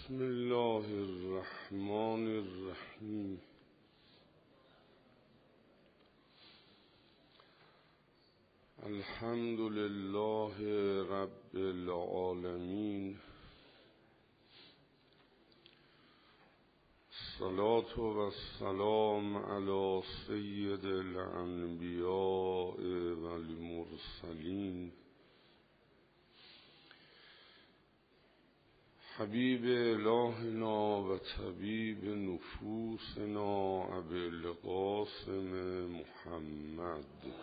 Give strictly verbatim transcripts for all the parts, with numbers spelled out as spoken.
بسم الله الرحمن الرحیم. الحمد لله رب العالمین. الصلاة و السلام علی سید الانبیاء و المرسلین حبیب الهنا و طبیب نفوسنا ابی القاسم محمد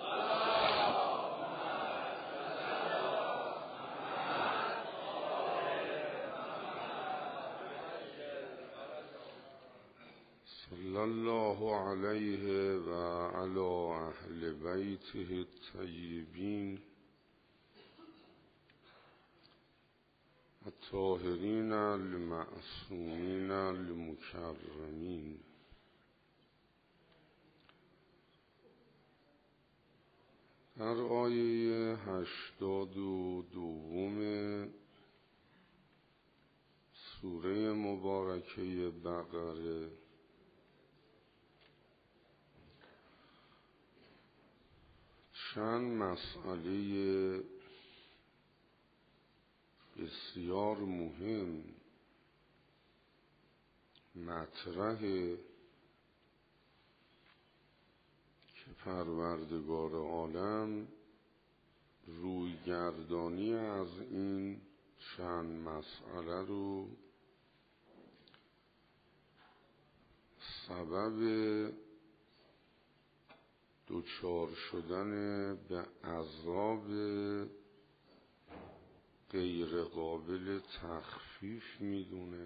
صلی الله علیه و علی اهل بیته الطیبین الطاهرین المعصومین المکرمین. در آیه هشتاد و دوم سوره مبارکه بقره چند مسئله بسیار مهم مطرحه که پروردگار عالم رویگردانی از این چند مسئله رو سبب دچار شدن به عذاب غیر قابل تخفیف میدونه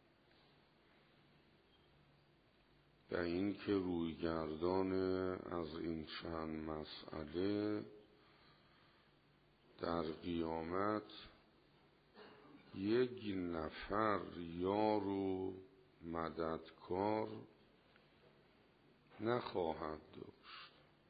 و این که رویگردان از این چند مسئله در قیامت یک نفر یار و مددکار نخواهد داشت.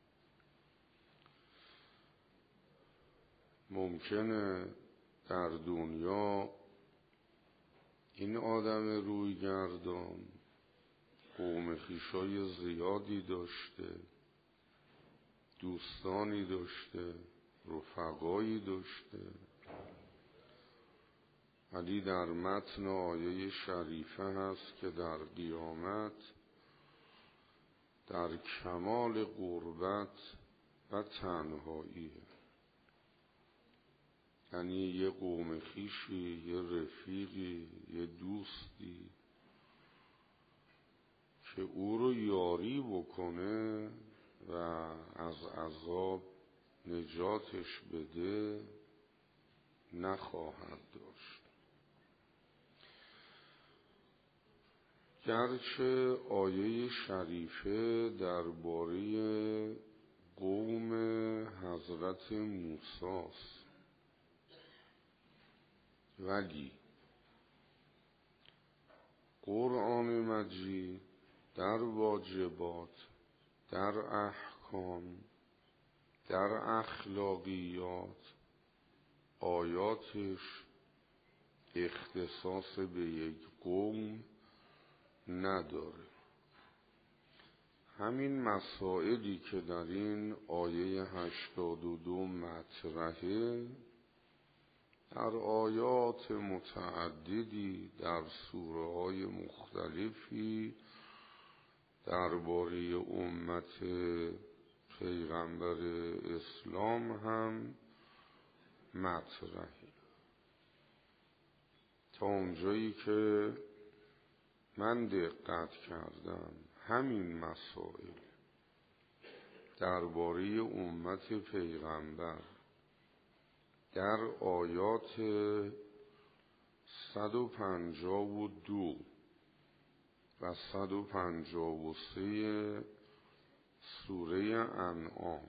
ممکنه در دنیا این آدم رویگردان قوم خویشای زیادی داشته، دوستانی داشته، رفقایی داشته، ولی در متن آیه شریفه هست که در قیامت در کمال غربت و تنهاییه، یعنی یه قوم خویشی، یه رفیقی، یه دوستی که او رو یاری بکنه و از عذاب نجاتش بده نخواهد داشت. گرچه آیه شریفه درباره قوم حضرت موسی است، ولی قرآن مجید در واجبات، در احکام، در اخلاقیات آیاتش اختصاص به یک قوم نداره. همین مسائلی که در این آیه هشتاد و دو مطرحه در آیات متعددی در سوره های مختلفی درباره امت پیغمبر اسلام هم مطرحه. تا اونجایی که من دقت کردم همین مسائل درباره امت پیغمبر در آیات صد و پنجاه و دو و صد و پنجاه و سه سوره انعام،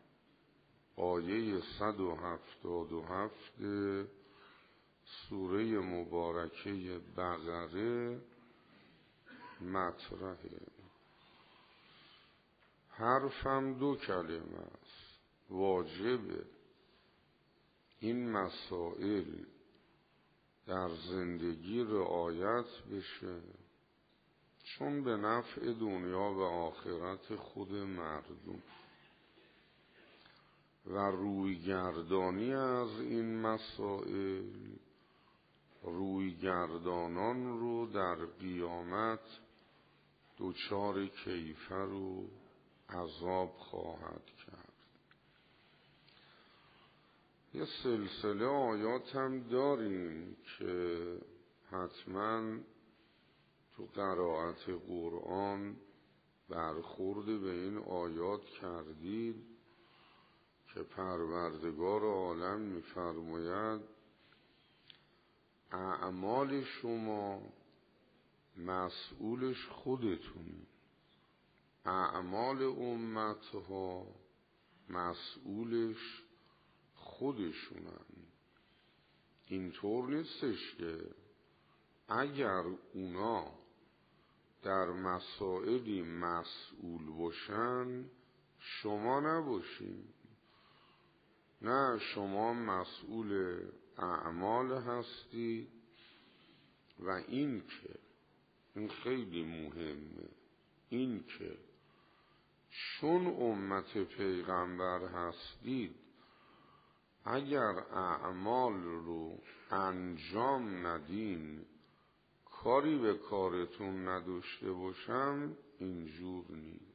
آیه صد و هفتاد و هفت سوره مبارکه بقره مطرحه. حرفم دو کلمه است. واجبه این مسائل در زندگی رعایت بشه، چون به نفع دنیا و آخرت خود مردم و رویگردانی از این مسائل رویگردانان رو در قیامت دچار کیفر و عذاب خواهد کرد. یه سلسله آیات هم داریم که حتما تو قرائت قرآن برخورد به این آیات کردید که پروردگار عالم می‌فرماید اعمال شما مسئولش خودتونی، اعمال امتها مسئولش خودشونن. اینطور نیستش که اگر اونا در مسائلی مسئول باشن شما نباشین. نه، شما مسئول اعمال هستی و این که این خیلی مهمه، این که چون امت پیغمبر هستید اگر اعمال رو انجام ندین کاری به کارتون نداشته باشم اینجور نیست.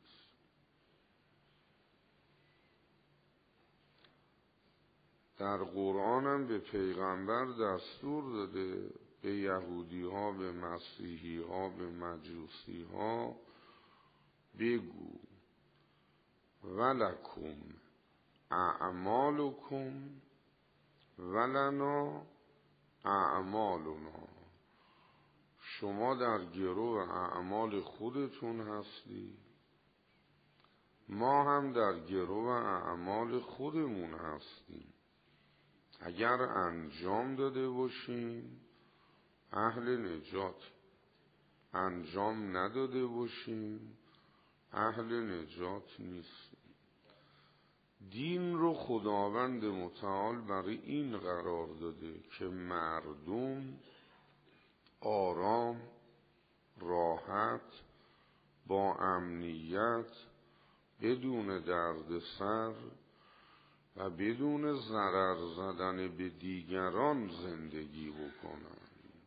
در قرآن هم به پیغمبر دستور داده به یهودی ها، به مسیحی ها، به مجوسی ها بگو ولکم اعمالکم ولنا اعمالنا. شما در گرو اعمال خودتون هستی، ما هم در گرو اعمال خودمون هستیم. اگر انجام داده باشیم اهل نجات، انجام نداده باشیم اهل نجات نیستیم. دین رو خداوند متعال برای این قرار داده که مردم آرام، راحت، با امنیت، بدون دردسر و بدون ضرر زدن به دیگران زندگی بکنن.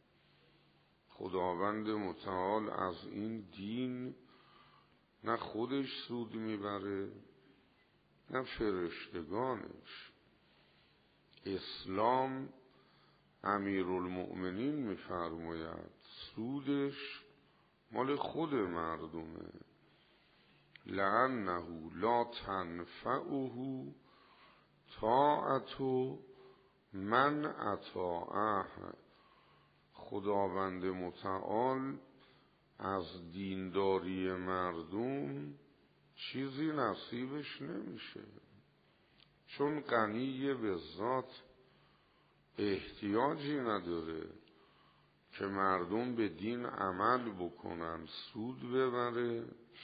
خداوند متعال از این دین نه خودش سود میبره نه فرشتگانش. اسلام امیرالمؤمنین میفرماید سودش مال خود مردمه. لأنه لا تنفعه طاعت من اطاعه. خداوند متعال از دینداری مردم چیزی نصیبش نمیشه، چون غنی به ذات احتیاجی نداره که مردم به دین عمل بکنن سود ببره،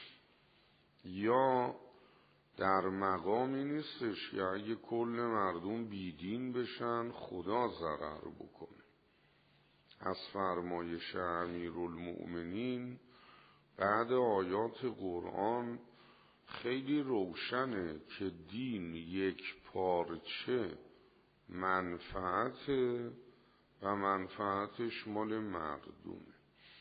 یا در مقامی نیستش که اگه کل مردم بیدین بشن خدا ضرر بکنه. از فرمایش امیرالمؤمنین بعد آیات قرآن خیلی روشنه که دین یک پارچه منفعت و منفعتش مال مردمه.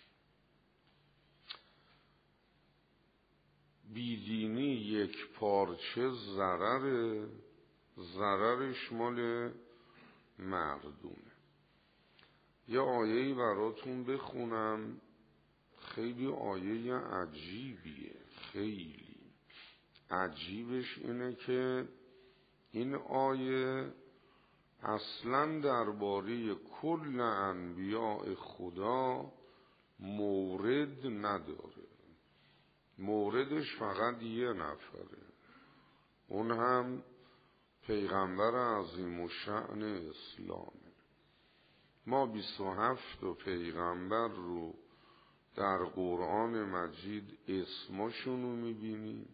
بیدینی یک پارچه ضرر، ضررش مال مردمه. یه آیه‌ای براتون بخونم، خیلی آیه عجیبیه. خیلی عجیبش اینه که این آیه اصلا درباره کل انبیاء خدا مورد نداره. موردش فقط یه نفره، اون هم پیغمبر عظیم الشأن اسلامه. ما بیست و هفت پیغمبر رو در قرآن مجید اسمشونو میبینیم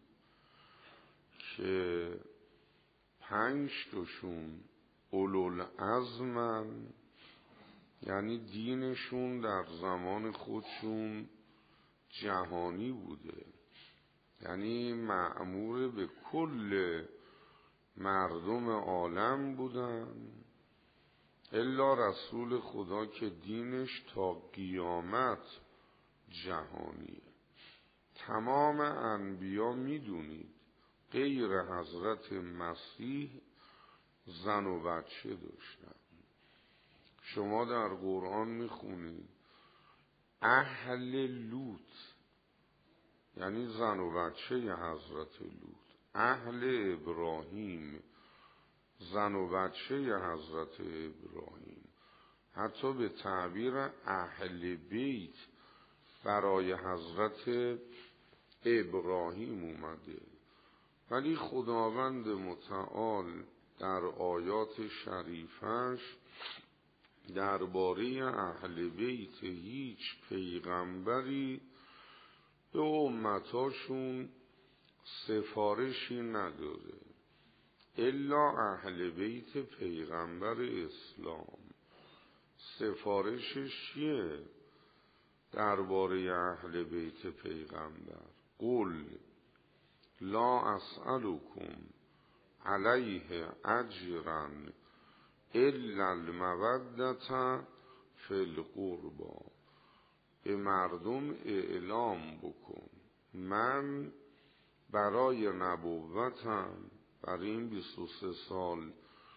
که پنج تاشون اولوالعزمن، یعنی دینشون در زمان خودشون جهانی بوده، یعنی مأمور به کل مردم عالم بودن، الا رسول خدا که دینش تا قیامت جهانیه. تمام انبیا میدونید غیر حضرت مسیح زن و بچه داشتن. شما در قرآن میخونید اهل لوط، یعنی زن و بچه حضرت لوط، اهل ابراهیم، زن و بچه حضرت ابراهیم، حتی به تعبیر اهل بیت برای حضرت ابراهیم اومده. ولی خداوند متعال در آیات شریفش درباره اهل بیت هیچ پیغمبری به امتاشون سفارشی نداره الا اهل بیت پیغمبر اسلام. سفارشش چیه درباره اهل بیت پیغمبر؟ قل لا اسألكم علیه اجرا الا المودة فی القربى. به مردم اعلام بکن من برای نبوتم، برای این بیست و سه سال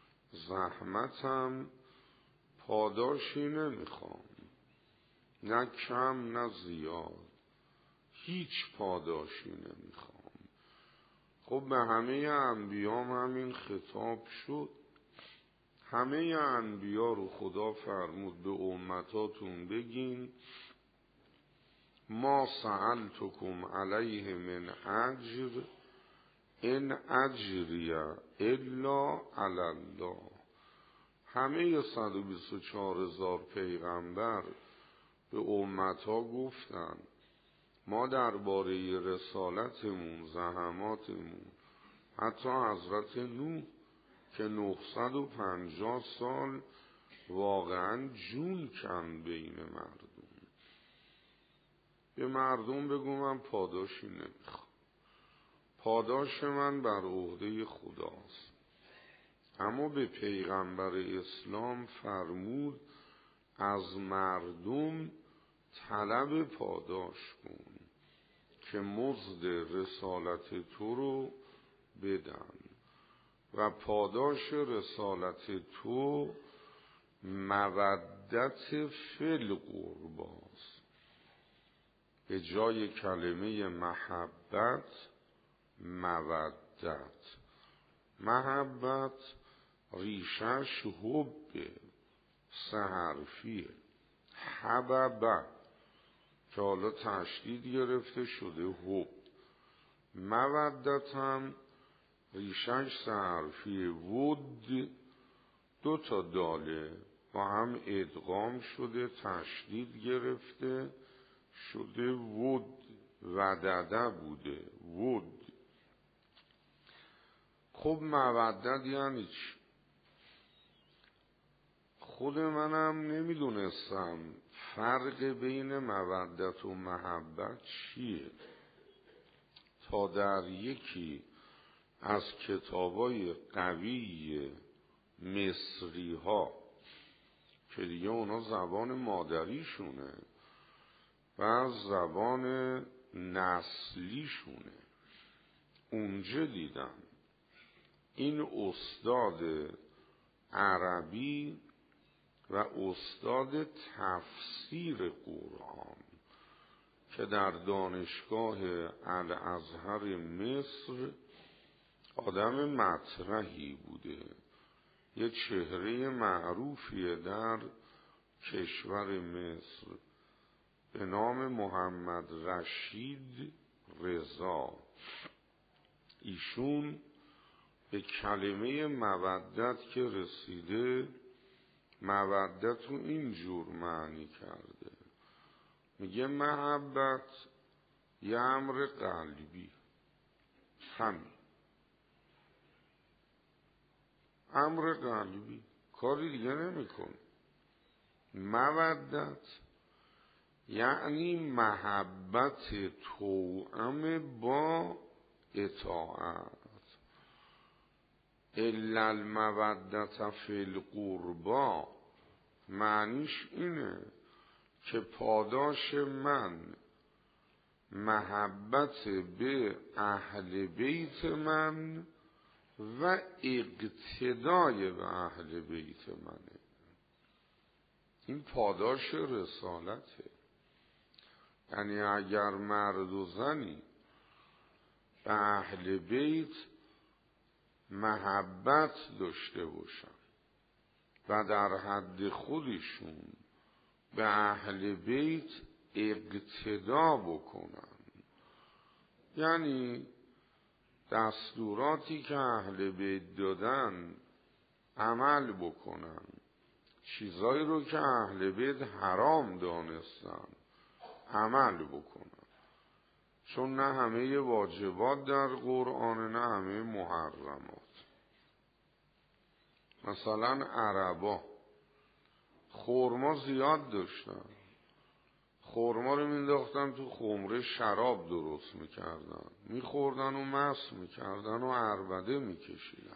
زحمتم پاداشی نمیخوام، نه کم نه زیاد، هیچ پاداشی نمیخوام. خب به همه انبیام همین خطاب شد. همه انبیا رو خدا فرمود به امتاتون بگین ما سألتکم علیه من اجر ان اجری الا علی الله. همه صد و بیست و چهار هزار پیغمبر به امتها گفتن ما درباره رسالتمون، زحماتمون، حتی حضرت نوح که نهصد و پنجاه سال واقعا جون کن بین مردم، به مردم بگو من پاداشی نمیخوام، پاداش من بر عهده خداست. اما به پیغمبر اسلام فرمود از مردم طلب پاداش کن که مزد رسالت تو رو بدن و پاداش رسالت تو مودت فی القرباست. به جای کلمه محبت مودت. محبت ریشش حب سه حرفیه، حبب که حالا تشدید گرفته شده حب. مودت هم ریشش سه حرفیه، ود دو تا داله با هم ادغام شده تشدید گرفته شده ود، ودده بوده ود. خب مودت یعنی چی؟ خود منم نمیدونستم فرق بین مودت و محبت چیه تا در یکی از کتابای قوی مصری ها که دیگه اونا زبان مادریشونه و زبان نسلیشونه، اونجا دیدم این استاد عربی و استاد تفسیر قرآن که در دانشگاه الازهر مصر آدم مطرحی بوده، یه چهره معروفیه در کشور مصر به نام محمد رشید رضا. ایشون به کلمه مودت که رسیده مودت رو اینجور معنی کرده، میگه محبت یه امر قلبی، همین امر قلبی، کاری دیگه نمیکن. مودت یعنی محبت توأم با اطاعت. الا المودت فی القربا معنیش اینه که پاداش من محبت به اهل بیت من و اقتدای به اهل بیت منه. این پاداش رسالته. یعنی اگر مرد و زنی به اهل بیت محبت داشته باشن و در حد خودشون به اهل بیت اقتدا بکنن، یعنی دستوراتی که اهل بیت دادن عمل بکنن، چیزایی رو که اهل بیت حرام دانستن عمل بکنن. چون نه همه واجبات در قرآن، نه همه محرمات. مثلا عربا خورما زیاد داشتن، خورما رو مینداختن تو خمره شراب درست میکردن، میخوردن و مست میکردن و عربده میکشیدن.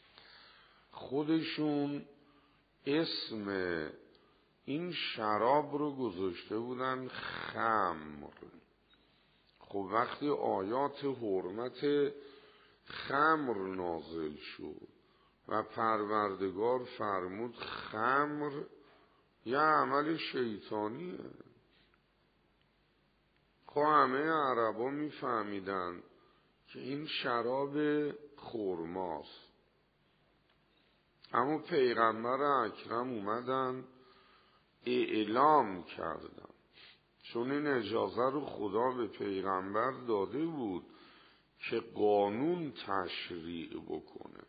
خودشون اسم این شراب رو گذاشته بودن خمر. خب وقتی آیات حرمت خمر نازل شد و پروردگار فرمود خمر یه عمل شیطانیه، خب همه عربا میفهمیدن که این شراب خرماست. اما پیغمبر اکرم اومدن اعلام کردن، چون این اجازه رو خدا به پیغمبر داده بود که قانون تشریع بکنه.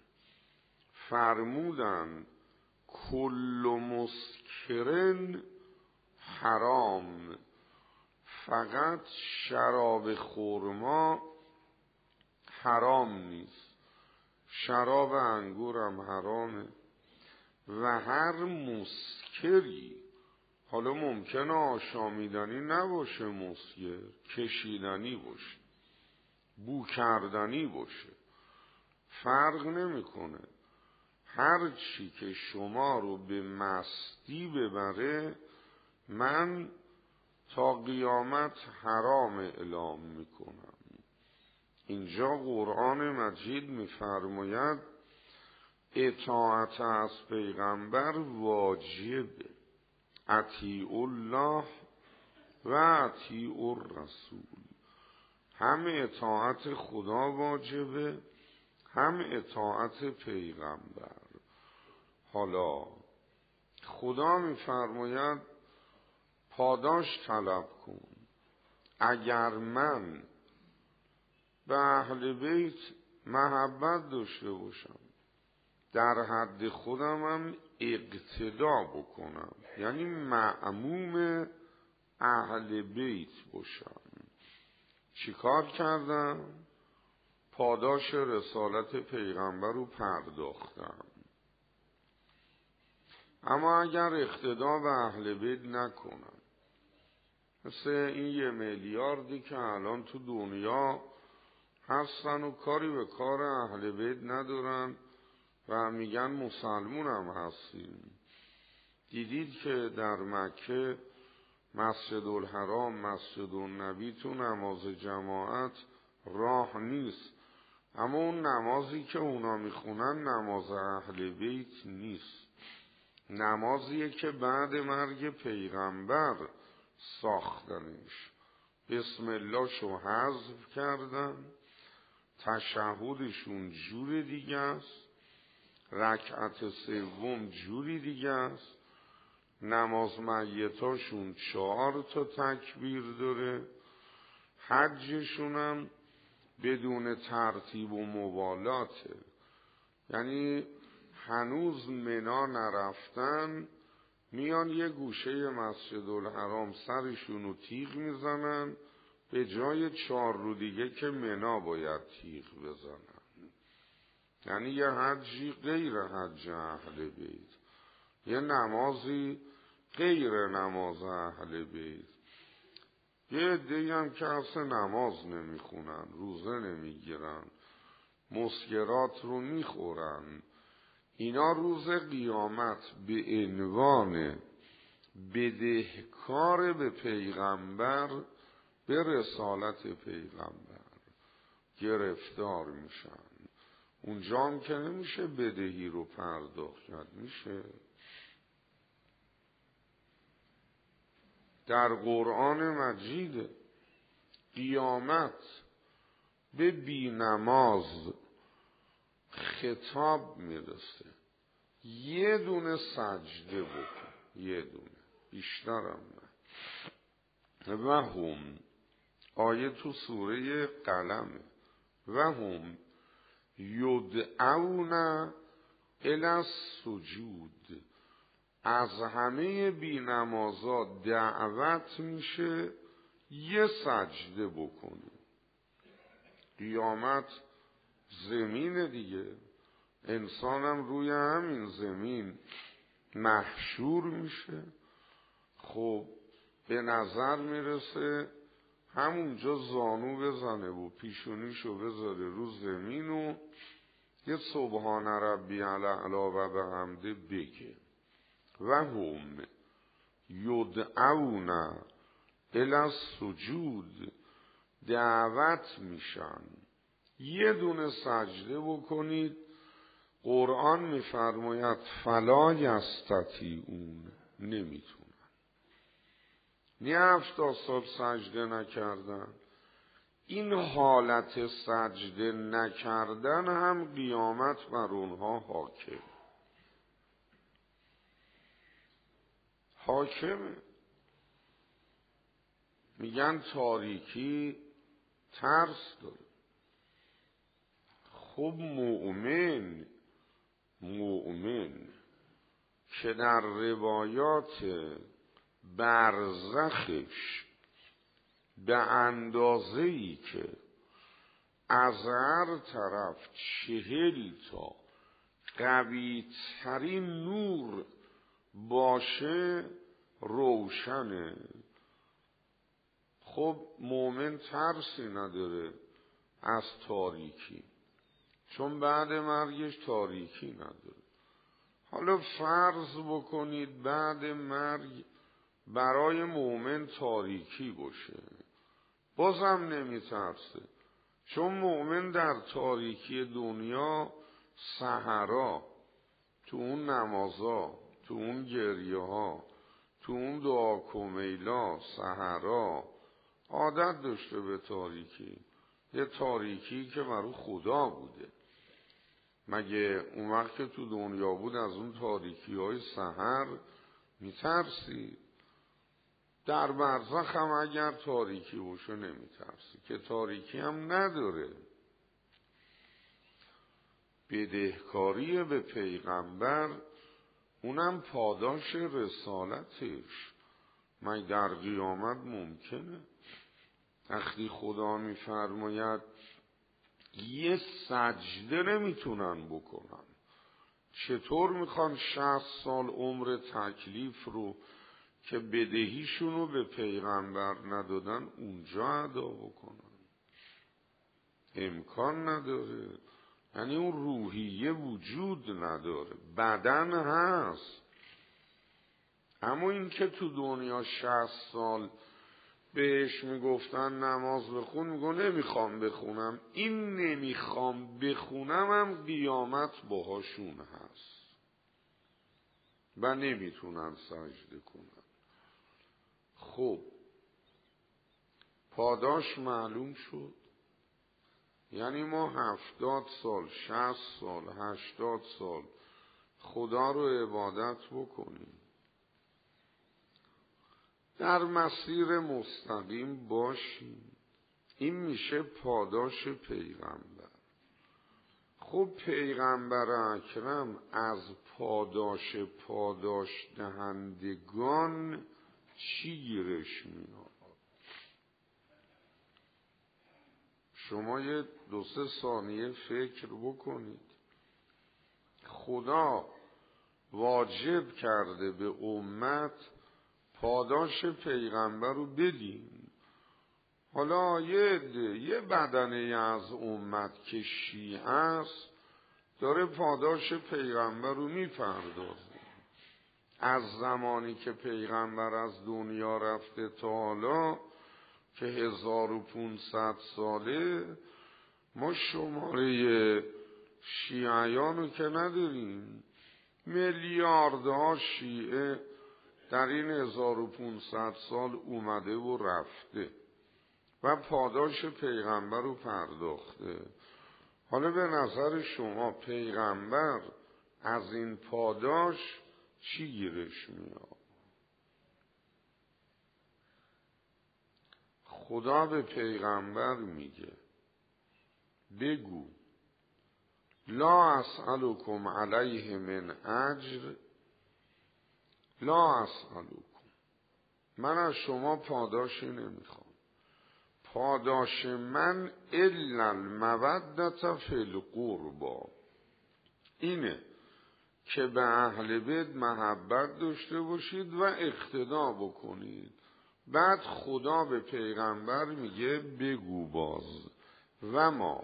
فرمودن کل مسکرن حرام، فقط شراب خرما حرام نیست، شراب انگورم حرامه و هر مسکری، حالا ممکنه آشامیدنی نباشه، مسکر کشیدنی باشه، بو کردنی باشه، فرق نمیکنه. هر چی که شما رو به مستی ببره من تا قیامت حرام اعلام میکنم. اینجا قرآن مجید میفرماید اطاعت از پیغمبر واجبه، اطیع الله و اطیع الرسول. هم اطاعت خدا واجبه، هم اطاعت پیغمبر. حالا خدا میفرماید پاداش طلب کن. اگر من به اهل بیت محبت داشته باشم، در حد خودم هم اقتدا بکنم، یعنی مأموم اهل بیت باشم، چیکار کردم؟ پاداش رسالت پیغمبر رو پرداختم. اما اگر اقتدا به اهل بیت نکنم، مثل این یه میلیاردی که الان تو دنیا هستن و کاری به کار اهل بیت ندارن و میگن مسلمون هم هستیم. دیدید که در مکه مسجد الحرام، مسجد النبی تو نماز جماعت راه نیست، اما اون نمازی که اونا میخونن نماز اهل بیت نیست، نمازیه که بعد مرگ پیغمبر ساختنش. بسم الله شو حذف کردن، تشهدشون جور دیگه است، رکعت سوم جوری دیگه است، نماز میتاشون چهار تا تکبیر داره، حجشون هم بدون ترتیب و موالاته. یعنی هنوز منا نرفتن، میان یه گوشه مسجد الحرام سرشونو تیغ میزنن، به جای چهار رو دیگه که منا باید تیغ بزنن. یعنی یه حجی غیر حج اهل بیت، یه نمازی غیر نماز اهل بیت. یه عده‌ای هم که اصلا نماز نمیخونن، روزه نمیگیرن، مسکرات رو میخورن، اینا روز قیامت به عنوان بدهکار به پیغمبر، به رسالت پیغمبر گرفتار میشن. اونجا هم که نمیشه بدهی رو پرداخت کرد، میشه. در قرآن مجید قیامت به بینماز خطاب میرسه، یه دونه سجده بکن، یه دونه، بیشترم نه. و هم، آیه تو سوره قلمه، و هم یدعون الی السجود، از همه بینمازا دعوت میشه یه سجده بکنی. قیامت زمین دیگه، انسانم روی همین زمین محشور میشه. خب به نظر میرسه همونجا زانو بزنه و پیشونیشو بذاره رو زمین و یه سبحان ربی الاعلی و بحمده بگه. و هم یدعون الی السجود، دعوت میشن یه دونه سجده بکنید. قرآن میفرماید فلا یستطیعون، نمیتونن. نه هفتاد سال سجده نکردن، این حالت سجده نکردن هم قیامت بر اونها حاکم حاکمه. میگن تاریکی ترس داره. خب مؤمن مؤمن که در روایات برزخش به اندازه‌ای که از هر طرف چهل تا قوی ترین نور باشه روشنه. خب مؤمن ترسی نداره از تاریکی، چون بعد مرگش تاریکی نداره. حالا فرض بکنید بعد مرگ برای مؤمن تاریکی باشه، بازم نمی ترسه، چون مؤمن در تاریکی دنیا سحرا، تو اون نمازا، تو اون گریه ها، تو اون دعا کمیلا سحرا عادت داشته به تاریکی. یه تاریکی که برای خدا بوده. مگه اون وقت که تو دنیا بود از اون تاریکی های سحر میترسی؟ در برزخ هم اگر تاریکی باشه نمیترسی، که تاریکی هم نداره. بدهکاری به پیغمبر، اونم پاداش رسالتش، مگه در قیامت ممکنه؟ وقتی خدا میفرماید یه سجده نمیتونن بکنن، چطور میخوان شصت سال عمر تکلیف رو که بدهیشونو به پیغمبر ندادن اونجا ادا بکنن؟ امکان نداره. یعنی اون روحیه وجود نداره. بدن هست، اما این که تو دنیا شصت سال بهش میگفتن نماز بخون، میگو نمیخوام بخونم. این نمیخوام بخونم هم قیامت باهاشون هست و نمیتونن سجده کنن. خب پاداش معلوم شد. یعنی ما هفتاد سال، شصت سال، هشتاد سال خدا رو عبادت بکنیم، در مسیر مستقیم باشیم، این میشه پاداش پیغمبر. خب پیغمبر اکرم از پاداش پاداش دهندگان چی گیرش میاد؟ شما یه دو سه ثانیه فکر بکنید. خدا واجب کرده به امت پاداش پیغمبر رو بدیم. حالا یه یه بدنه از امت که شیعه است داره پاداش پیغمبر رو میپردازه. از زمانی که پیغمبر از دنیا رفته تا حالا که هزار و پونصد ساله ما شماره شیعیانو که نداریم. میلیاردها شیعه در این هزار و پونصد سال اومده و رفته و پاداش پیغمبر رو پرداخته. حالا به نظر شما پیغمبر از این پاداش چی گیرش میاد؟ خدا به پیغمبر میگه بگو لا اسألکم علیه من اجر، لا اسألکم، من از شما پاداشی نمیخوام. پاداش من الا المودة فی القربى، اینه که به اهل بیت محبت داشته باشید و اقتدا بکنید. بعد خدا به پیغمبر میگه بگو باز و ما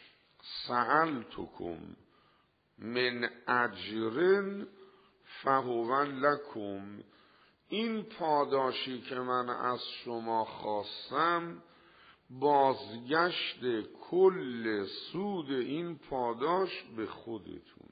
سألتکم من اجر فهو لکم، این پاداشی که من از شما خواستم بازگشت کل سود این پاداش به خودتونه.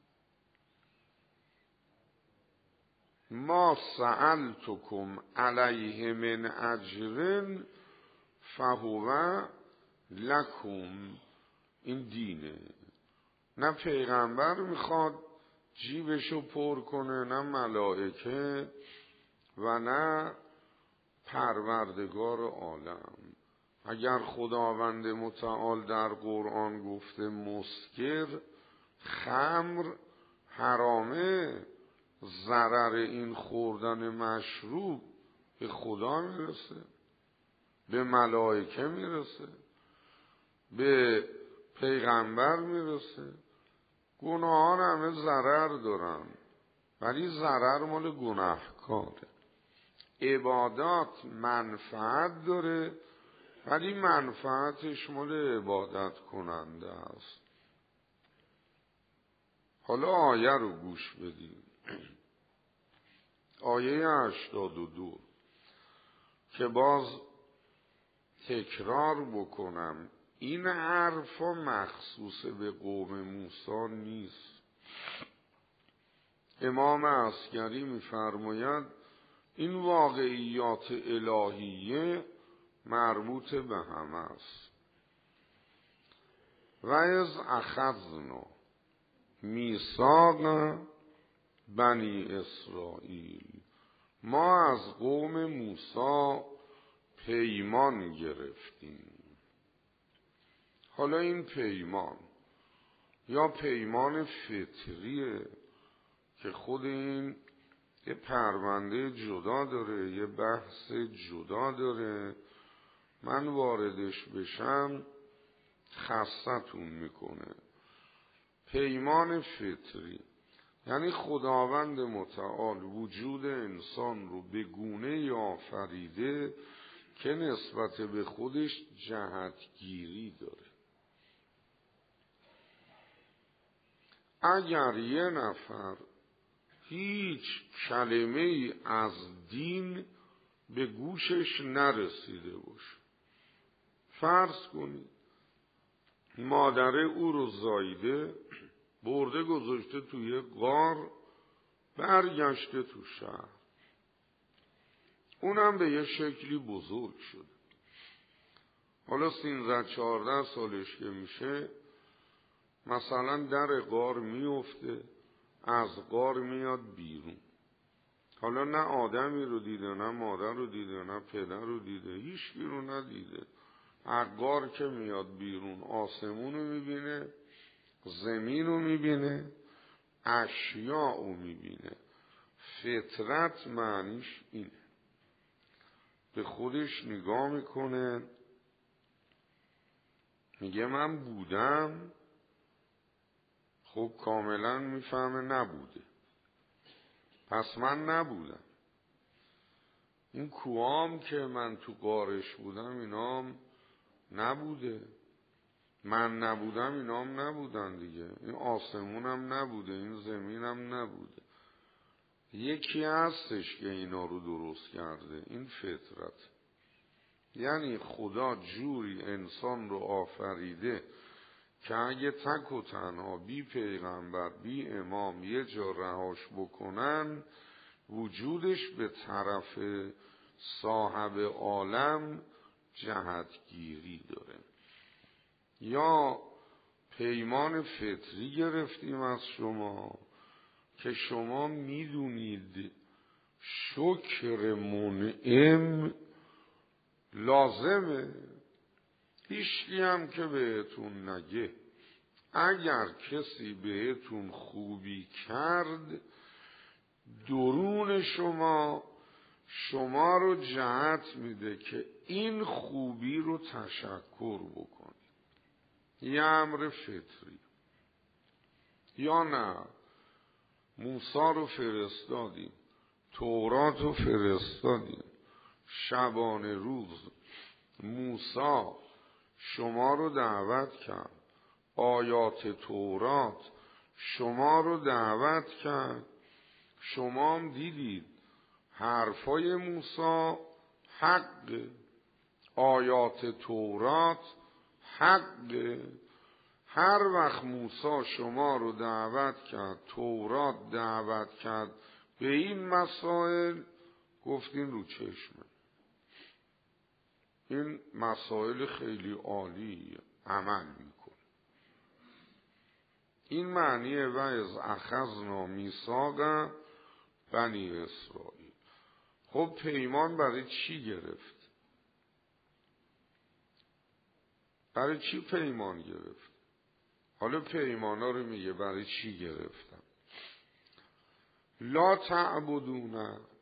ما سألتکم علیه من اجر فهو لکم، این دینه. نه پیغمبر میخواد جیبشو پر کنه، نه ملائکه و نه پروردگار عالم. اگر خداوند متعال در قرآن گفته مسکر، خمر حرامه، ضرر این خوردن مشروب به خدا میرسه، به ملائکه میرسه، به پیغمبر میرسه. گناهان همه ضرر دارن ولی ضرر مال گناهکاره. عبادات منفعت داره ولی منفعتش مال عبادت کننده است. حالا آیه رو گوش بدید. آیه هشتاد و دو که باز تکرار بکنم، این حرفا مخصوص به قوم موسی نیست. امام عسکری می‌فرماید این واقعیات الهیه مربوط به همه است. و از اخذنا میثاق بنی اسرائیل، ما از قوم موسی پیمان گرفتیم. حالا این پیمان یا پیمان فطریه که خود این یه پرونده جدا داره، یه بحث جدا داره، من واردش بشم خستتون میکنه. پیمان فطری یعنی خداوند متعال وجود انسان رو به گونه آفریده که نسبت به خودش جهتگیری داره. اگر یه نفر هیچ کلمه ای از دین به گوشش نرسیده باشه، فرض کنید مادر او رو زایده برده گذاشته توی غار، برگشته تو شهر، اونم به یه شکلی بزرگ شده. حالا سینزده چهارده سالش که میشه مثلا در غار میفته، از غار میاد بیرون. حالا نه آدمی رو دیده، نه مادر رو دیده، نه پدر رو دیده، هیچ کی رو ندیده. از غار که میاد بیرون آسمون رو میبینه، زمین رو میبینه، اشیاء رو میبینه. فطرت معنیش اینه. به خودش نگاه میکنه، میگه من بودم. خب کاملا میفهمه نبوده، پس من نبودم. این کوام که من تو غارش بودم اینام نبوده، من نبودم اینام نبودن دیگه، این آسمونم نبوده، این زمینم نبوده. یکی هستش که اینا رو درست کرده، این فطرت. یعنی خدا جوری انسان رو آفریده که اگه تک و تنها بی پیغمبر بی امام یه جا رهاش بکنن، وجودش به طرف صاحب عالم جهتگیری داره. یا پیمان فطری گرفتیم از شما که شما میدونید شکر منعم لازمه. هیچکی هم که بهتون نگه اگر کسی بهتون خوبی کرد، درون شما شما رو جهت میده که این خوبی رو تشکر بکنید. یه امر فطری. یا نه موسی رو فرستادیم، تورات رو فرستادیم، شبانه روز موسی شما رو دعوت کرد، آیات تورات شما رو دعوت کرد، شما هم دیدید حرفای موسی حق، آیات تورات حق. هر وقت موسی شما رو دعوت کرد، تورات دعوت کرد به این مسائل، گفتین رو چشمه، این مسائل خیلی عالی عمل میکن. این معنی و از اخذنا میثاق بنی اسرائیل. خب پیمان برای چی گرفت؟ برای چی پیمان گرفت؟ حالا پیمانا رو میگه برای چی گرفتم. لا تعبدون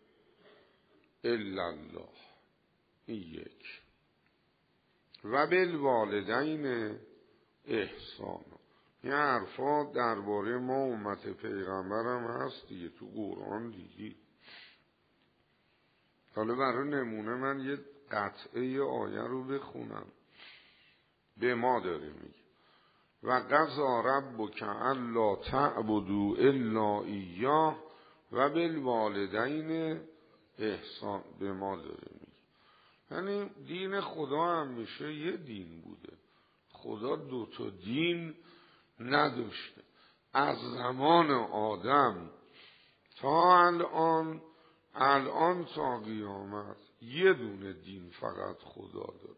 الا الله، این یک. و بالوالدین احسان. این حرفا درباره ما امت پیغمبرم هست دیگه، تو قرآن دیدی. حالا برای نمونه من یه قطعه آیه رو بخونم. به ما داره میگه و قضا ربک الا تعبدوا الا ایاه و بالوالدین احسان. به ما داره میگه، یعنی دین خدا همیشه یه دین بوده. خدا دو تا دین نداشته. از زمان آدم تا الان، الان تا قیامت یه دونه دین فقط خدا داره.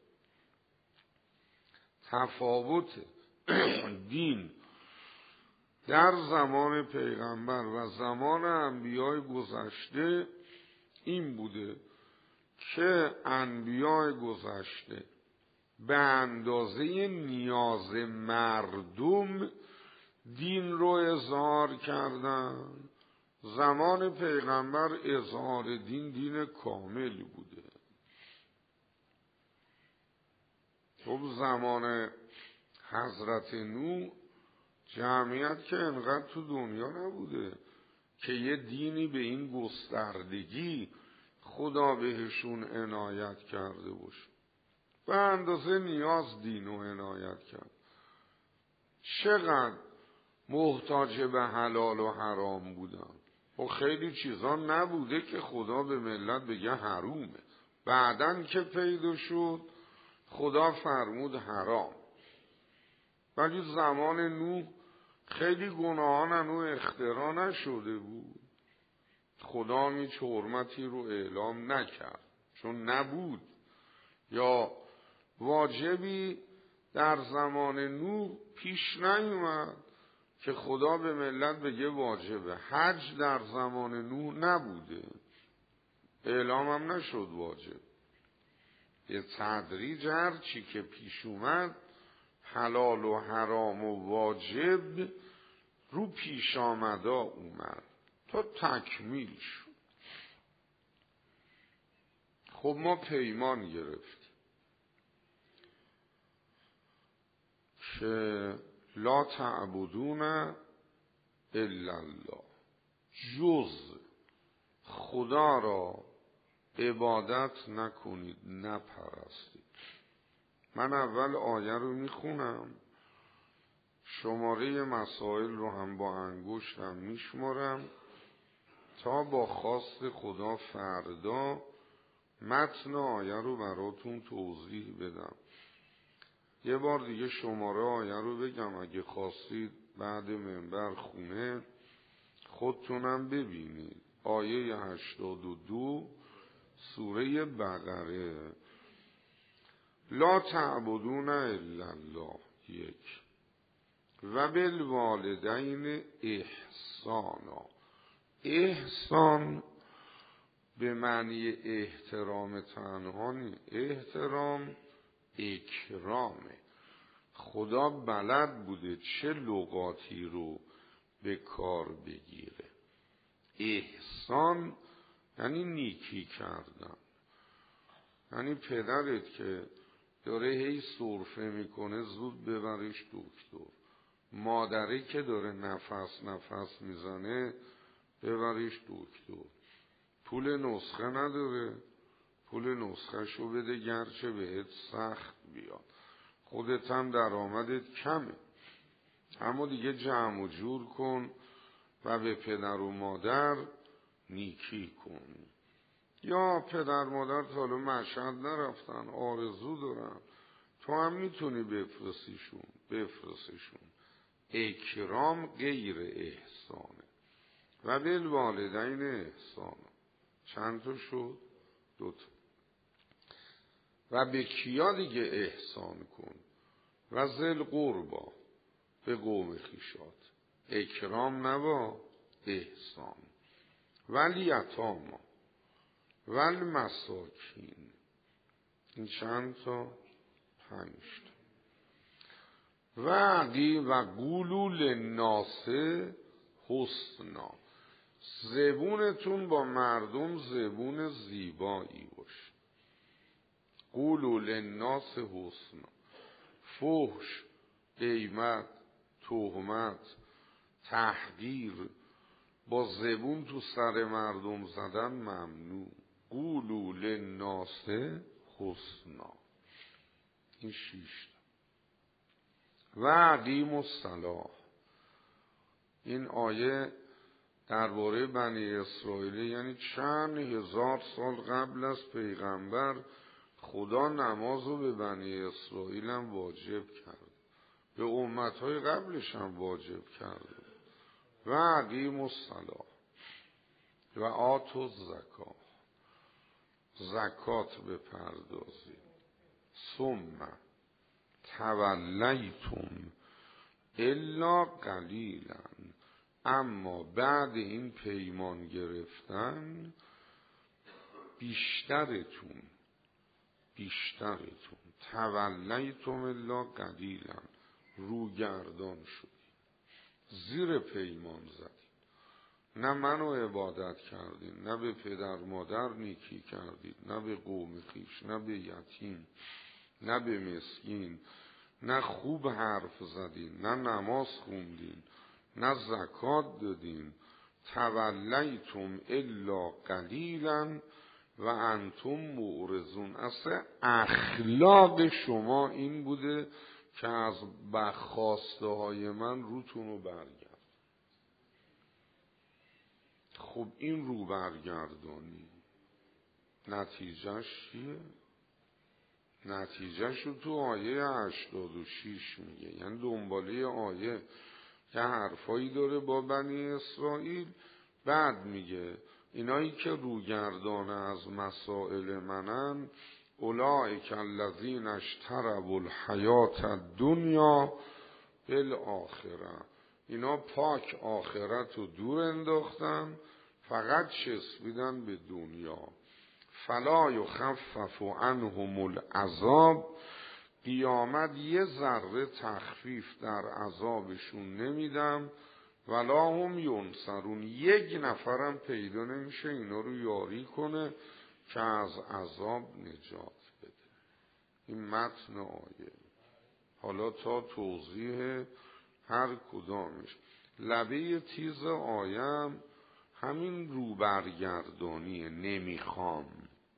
تفاوت دین در زمان پیغمبر و زمان انبیای گذشته این بوده که انبیای گذشته به اندازه نیاز مردم دین رو اظهار کردن. زمان پیغمبر اظهار دین دین کامل بوده. خب زمان حضرت نوح جمعیت که انقدر تو دنیا نبوده که یه دینی به این گستردگی خدا بهشون عنایت کرده باشه. به اندازه نیاز دینو عنایت کرد. چقدر محتاج به حلال و حرام بودن. و خیلی چیزا نبوده که خدا به ملت بگه حرومه. بعدن که پیدا شد خدا فرمود حرام. ولی زمان نوح خیلی گناهان انو اختراع نشده بود. خدا هیچ حرمتی رو اعلام نکرد چون نبود. یا واجبی در زمان نوح پیش نیومد که خدا به ملت بگه واجبه. حج در زمان نوح نبوده، اعلام هم نشد واجب. یه تدریج هر چی که پیش اومد حلال و حرام و واجب رو پیش آمدا اومد تا تکمیل شد. خب ما پیمان گرفتیم که لا تعبدون الا الله، جز خدا را عبادت نکنید، نپرستید. من اول آیه رو میخونم، شماره مسائل رو هم با انگشتم میشمارم تا با خواست خدا فردا متن آیه رو براتون توضیح بدم. یه بار دیگه شماره آیه رو بگم، اگه خواستید بعد منبر خونه خودتونم ببینید. آیه هشتاد و دو سوره بقره. لا تعبدون الا الله، یک. و بالوالدین احسانا. احسان به معنی احترام تنها نی، احترام اکرامه. خدا بلد بوده چه لغاتی رو به کار بگیره. احسان یعنی نیکی کردن. یعنی پدرت که داره هی سرفه میکنه زود ببرش دکتر، مادری که داره نفس نفس میزنه ببرش دکتر، پول نسخه نداره پول نسخه شو بده گرچه بهت سخت بیاد، خودت هم درآمدت کمه اما دیگه جمع و جور کن و به پدر و مادر نیکی کن. یا پدر مادر تا حالا مشهد نرفتن، آرزو دارن، تو هم میتونی بفرستیشون بفرستیشون. اکرام غیر احسانه. و بالوالدین احسان. چند تا شد؟ دو تا. و به کیا دیگه احسان کن؟ و ذل قربا، به قوم خویشات. اکرام نبا، احسان. ولی یتاما ول مساکین. این چند تا؟ پنج تا. و عقی و قولوا للناس حسنا. زبونتون با مردم زبون زیبایی باشه. قولوا للناس حسنا. فحش، غیبت، تهمت، تحقیر، با زبون تو سر مردم زدن ممنوع. قولوا للناس حسنا. این شیش تا. و اقیموا الصلاة. این آیه درباره بنی اسرائیل، یعنی چند هزار سال قبل از پیغمبر خدا نماز رو به بنی اسرائیل هم واجب کرد، به امتهای قبلش هم واجب کرد. و اقیموا الصلاة و آتوا الزکاة. زکات بپردازید. ثم تولیتم الا قلیلا. اما بعد این پیمان گرفتن بیشترتون بیشترتون تولیتم الا قلیلا، روگردان شدید، زیر پیمان زدید، نه منو عبادت کردید، نه به پدر مادر نیکی کردید، نه به قوم خویش، نه به یتیم، نه به مسکین، نه خوب حرف زدین، نه نماز خوندین، نه زکات دادین. تولیتم الا قلیلا و انتم معرضون. اصلا اخلاق شما این بوده که از بخواسته های من روتون رو برگرد. خب این رو برگردانی نتیجهش چیه؟ نتیجهش رو تو آیه هشتاد و شیش میگه، یعنی دنباله آیه که حرفایی داره با بنی اسرائیل. بعد میگه اینایی که روگردان از مسائل منن، اولئک الذین اشتروا الحیات الدنیا بالآخره. اینا پاک آخرت رو دور انداختن، فقط چسبیدن به دنیا. فلا یخفف عنهم العذاب. قیامت یه ذره تخفیف در عذابشون نمیدم. ولا هم ینصرون. یک نفرم پیدا نمیشه اینا رو یاری کنه که از عذاب نجات بده. این متن آیه. حالا تا توضیح هر کدامش. لبه تیز آیه همین رو برگردانیه. نمیخوام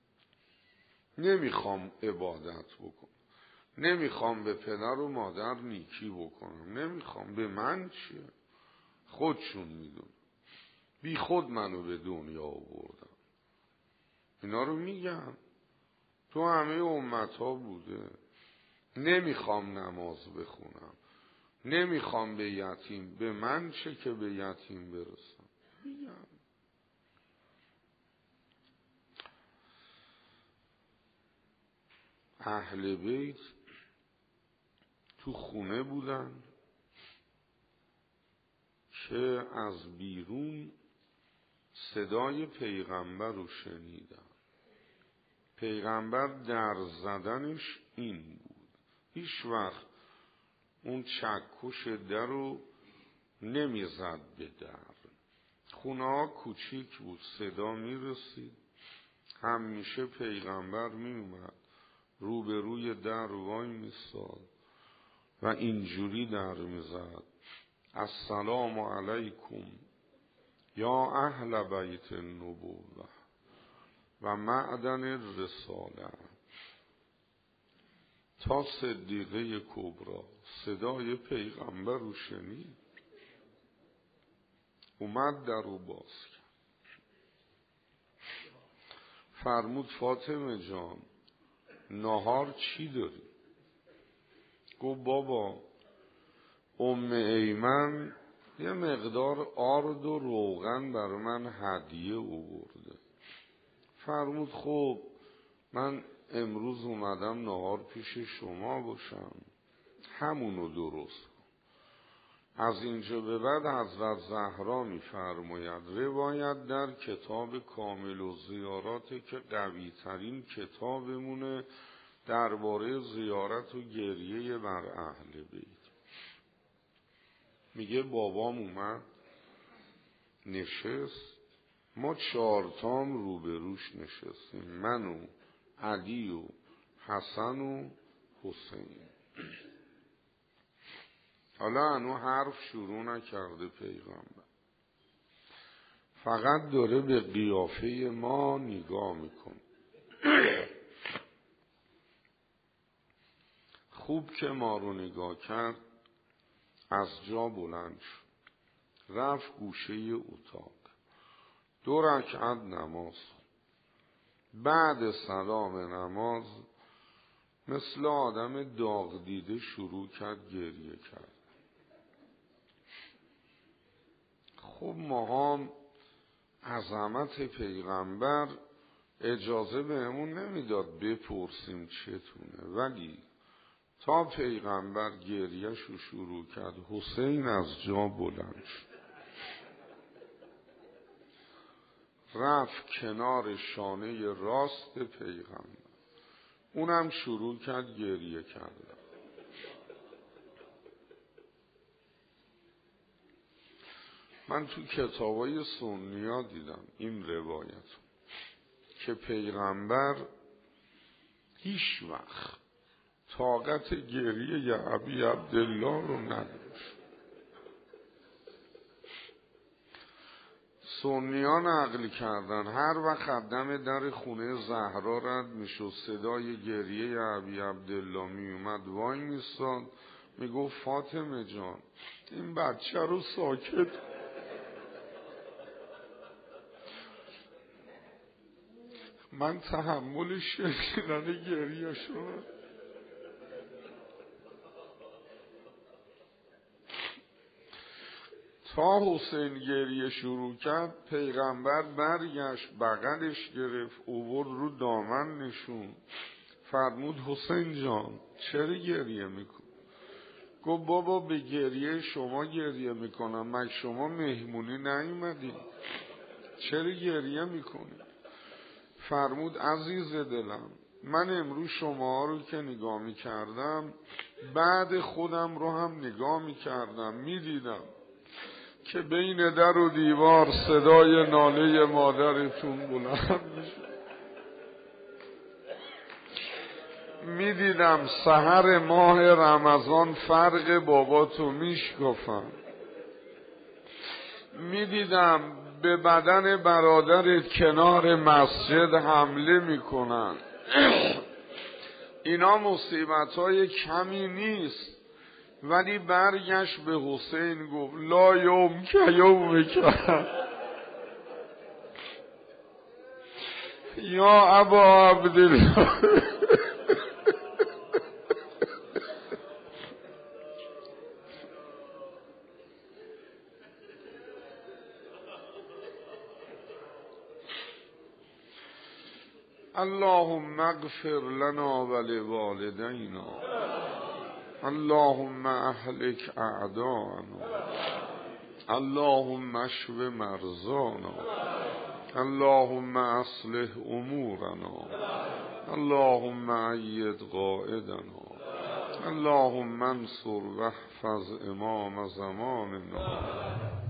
نمیخوام عبادت بکنم، نمیخوام به پدر و مادر نیکی بکنم، نمیخوام. به من چیه؟ خودشون میدون. بی خود منو به دنیا آوردن. اینا رو میگم تو همه امت ها بوده. نمیخوام نماز بخونم، نمیخوام به یتیم. به من چه که به یتیم برسم؟ میگم اهل بیت تو خونه بودن که از بیرون صدای پیغمبر رو شنیدن. پیغمبر در زدنش این بود، هیچ وقت اون چکش در رو نمیزد به در. خونه ها کوچیک بود، صدا میرسید، همیشه پیغمبر میومد روبروی در وای میستاد و اینجوری در میزد: السلام علیکم یا اهل بیت النبوة و معدن الرساله. تا صدیقه کبرا صدای پیغمبر رو شنید، اومد در رو باز کرد. فرمود فاطمه جان نهار چی داری؟ گفت بابا ام ایمن یه مقدار آرد و روغن برای من هدیه آورده. فرمود خب من امروز اومدم نهار پیش شما باشم، همونو درست کن. از اینجا به بعد حضرت زهرا می‌فرماید، روایت در کتاب کامل الزیارات که قوی ترین کتابمونه درباره زیارت و گریه بر اهل بیت، میگه بابام اومد نشست، ما چهارتام روبروش نشستیم، من و علی و حسن و حسین. حالا انو حرف شروع نکرده پیغمبر، فقط داره به قیافه ما نگاه میکنه. خوب که ما رو نگاه کرد، از جا بلند شد، رفت گوشه اتاق، دو رکعت نماز. بعد سلام نماز مثل آدم داغ دیده شروع کرد گریه کرد. خب ما هم عظمت پیغمبر اجازه بهمون نمیداد بپرسیم چتونه، ولی تا پیغمبر گریهش رو شروع کرد، حسین از جا بلند شد، رفت کنار شانه راست پیغمبر، اونم شروع کرد گریه کردن. من تو کتابای سنیا دیدم این روایت که پیغمبر هیچ وقت طاقت گریه ابی عبدالله رو نداشت. سنیان نقل کردن هر وقت دم در خونه زهرا رد میشد، صدای گریه ابی عبدالله می اومد، وای میستاد، میگفت فاطمه جان این بچه رو ساکت. من تحمل شنیدن گریه شد. تا حسین گریه شروع کرد، پیغمبر برگشت بغلش گرفت، اوورد رو دامن نشون، فرمود حسین جان چرا گریه میکن؟ گفت بابا به گریه شما گریه میکنم، مگه شما مهمونی نیومدی؟ چرا گریه میکنی؟ فرمود عزیز دلم من امروز شما رو که نگاه میکردم، بعد خودم رو هم نگاه میکردم، میدیدم که بین در و دیوار صدای ناله مادرتون بلند میشه، میدیدم سحر ماه رمضان فرق باباتو میشکافم، میدیدم به بدن برادرت کنار مسجد حمله میکنن، اینا مصیبت های کمی نیست، ولی برگشت به حسین گفت لا یوم که یوم که یا ابا عبدالله. اللهم اغفر لنا ولوالدینا، اللهم اهلك اعداءنا، اللهم اشف مرضانا، اللهم اصلح امورنا، اللهم ايد قائدنا، اللهم انصر واحفظ امام زماننا.